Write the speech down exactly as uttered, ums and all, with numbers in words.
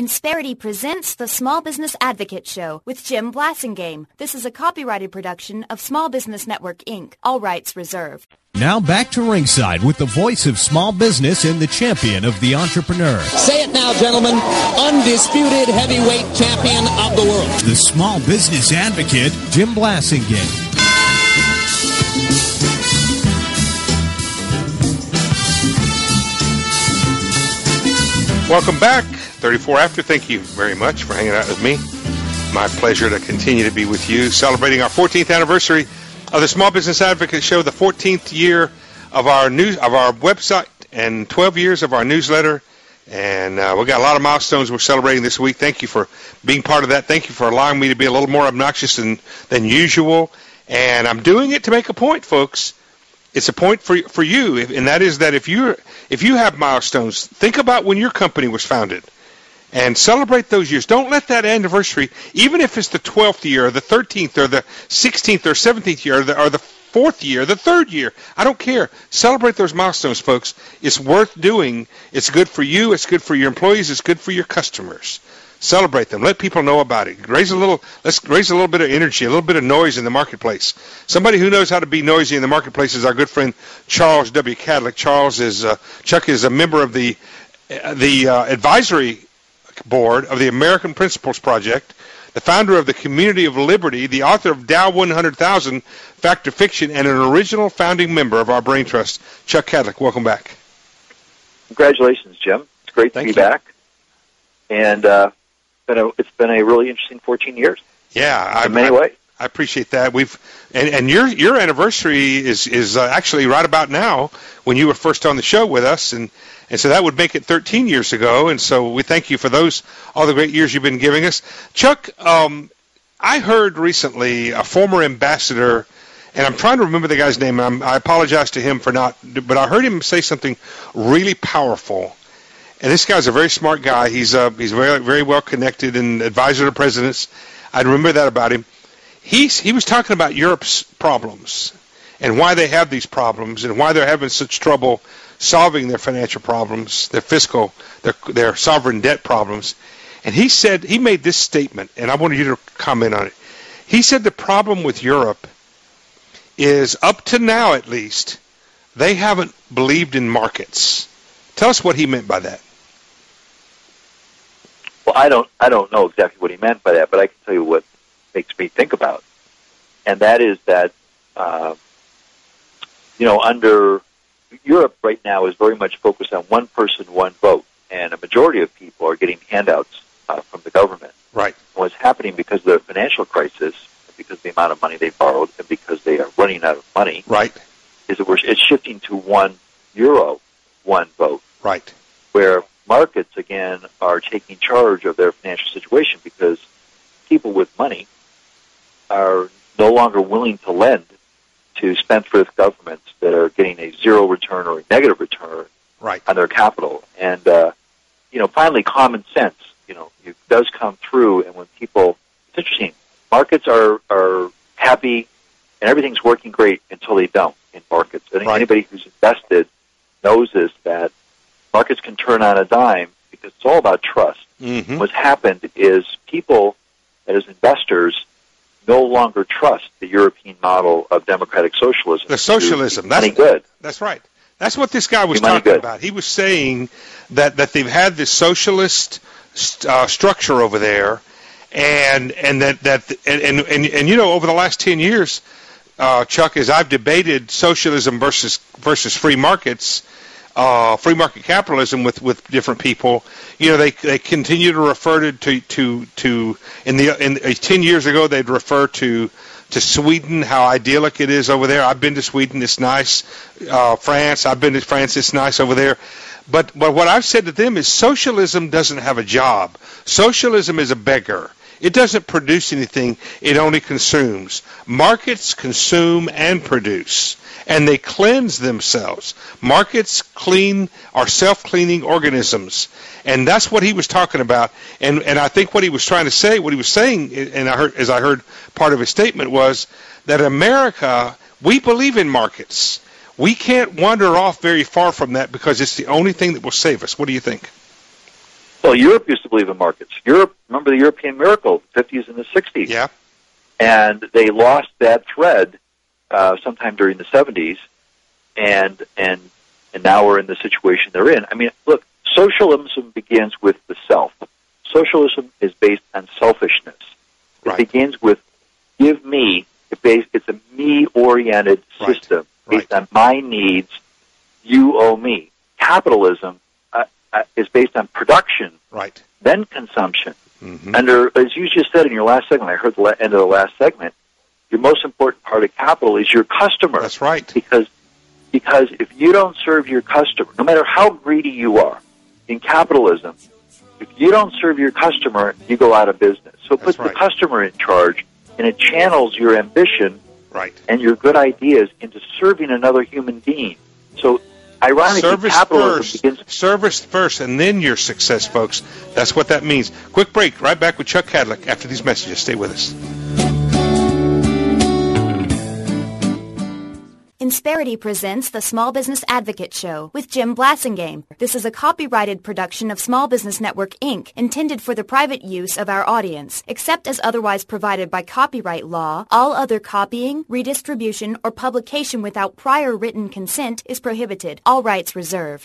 Insperity presents the Small Business Advocate Show with Jim Blasingame. This is a copyrighted production of Small Business Network, Incorporated. All rights reserved. Now back to ringside with the voice of small business and the champion of the entrepreneur. Say it now, gentlemen. Undisputed heavyweight champion of the world. The Small Business Advocate, Jim Blasingame. Welcome back. thirty-four after. Thank you very much for hanging out with me. My pleasure to continue to be with you, celebrating our fourteenth anniversary of the Small Business Advocate Show, the fourteenth year of our news of our website, and twelve years of our newsletter. And uh, we've got a lot of milestones we're celebrating this week. Thank you for being part of that. Thank you for allowing me to be a little more obnoxious than, than usual. And I'm doing it to make a point, folks. It's a point for for you, and that is that if you if you have milestones, think about when your company was founded, and celebrate those years. Don't let that anniversary, even if it's the twelfth year, or the thirteenth, or the sixteenth, or seventeenth year, or the, or the fourth year, the third year. I don't care. Celebrate those milestones, folks. It's worth doing. It's good for you. It's good for your employees. It's good for your customers. Celebrate them. Let people know about it. Raise a little. Let's raise a little bit of energy, a little bit of noise in the marketplace. Somebody who knows how to be noisy in the marketplace is our good friend Charles W. Cadlick. Charles is uh, Chuck is a member of the uh, the uh, advisory board of the American Principles Project, the founder of the Community of Liberty, the author of Dow one hundred thousand, Fact or Fiction, and an original founding member of our Brain Trust. Chuck Cadlick, welcome back. Congratulations, Jim. It's great Thank to be you. back. And uh, Been a, it's been a really interesting fourteen years. Yeah, in many I, ways. I appreciate that. We've and, and your your anniversary is is uh, actually right about now when you were first on the show with us, and, and so that would make it thirteen years ago. And so we thank you for those all the great years you've been giving us, Chuck. Um, I heard recently a former ambassador, and I'm trying to remember the guy's name. I'm, I apologize to him for not, but I heard him say something really powerful. And this guy's a very smart guy. He's uh, he's very very well connected and advisor to presidents. I remember that about him. He's he was talking about Europe's problems and why they have these problems and why they're having such trouble solving their financial problems, their fiscal, their their sovereign debt problems. And he said he made this statement, and I wanted you to comment on it. He said the problem with Europe is, up to now at least, they haven't believed in markets. Tell us what he meant by that. Well, I don't, I don't know exactly what he meant by that, but I can tell you what makes me think about, and that is that, uh, you know, under Europe right now is very much focused on one person, one vote, and a majority of people are getting handouts uh, from the government. Right. And what's happening because of the financial crisis, because of the amount of money they borrowed, and because they are running out of money, right, is that we're it's shifting to one euro, one vote. Right. Where markets, again, are taking charge of their financial situation because people with money are no longer willing to lend to spendthrift governments that are getting a zero return or a negative return right. on their capital. And, uh, you know, finally, common sense, you know, it does come through. And when people, it's interesting, markets are, are happy and everything's working great until they don't in markets. I think right. anybody who's invested knows this, that markets can turn on a dime because it's all about trust. Mm-hmm. What's happened is people, as investors, no longer trust the European model of democratic socialism. The socialism. That's money good. That's right. That's what this guy was money talking good. about. He was saying that, that they've had this socialist uh, structure over there, and and that that and, and and and you know, over the last ten years, uh, Chuck, as I've debated socialism versus versus free markets. Uh, free market capitalism with, with different people, you know, they they continue to refer to to to, to in the in uh, ten years ago they'd refer to to Sweden, how idyllic it is over there. I've been to Sweden, it's nice. Uh, France, I've been to France, it's nice over there. But but what I've said to them is socialism doesn't have a job. Socialism is a beggar. It doesn't produce anything. It only consumes. Markets consume and produce, and they cleanse themselves. Markets clean are self-cleaning organisms, and that's what he was talking about. And and I think what he was trying to say, what he was saying, and I heard as I heard part of his statement was that America, we believe in markets. We can't wander off very far from that because it's the only thing that will save us. What do you think? Well, Europe used to believe in markets. Europe, remember the European miracle, the fifties and the sixties. Yeah. And they lost that thread uh, sometime during the seventies, and and and now we're in the situation they're in. I mean, look, socialism begins with the self. Socialism is based on selfishness. It Right. begins with give me. It base, it's a me-oriented Right. system based Right. on my needs. You owe me. Capitalism uh, uh, is based on production, Right. then consumption. Mm-hmm. Under, as you just said in your last segment, I heard the la- end of the last segment, your most important part of capital is your customer. That's right. Because, because if you don't serve your customer, no matter how greedy you are, in capitalism, if you don't serve your customer, you go out of business. So put That's right. the customer in charge, and it channels your ambition Right. and your good ideas into serving another human being. So, ironically, Service capitalism first. begins. Service first, and then your success, folks. That's what that means. Quick break. Right back with Chuck Cadlick after these messages. Stay with us. Insperity presents the Small Business Advocate Show with Jim Blasingame. This is a copyrighted production of Small Business Network, Incorporated, intended for the private use of our audience. Except as otherwise provided by copyright law, all other copying, redistribution, or publication without prior written consent is prohibited. All rights reserved.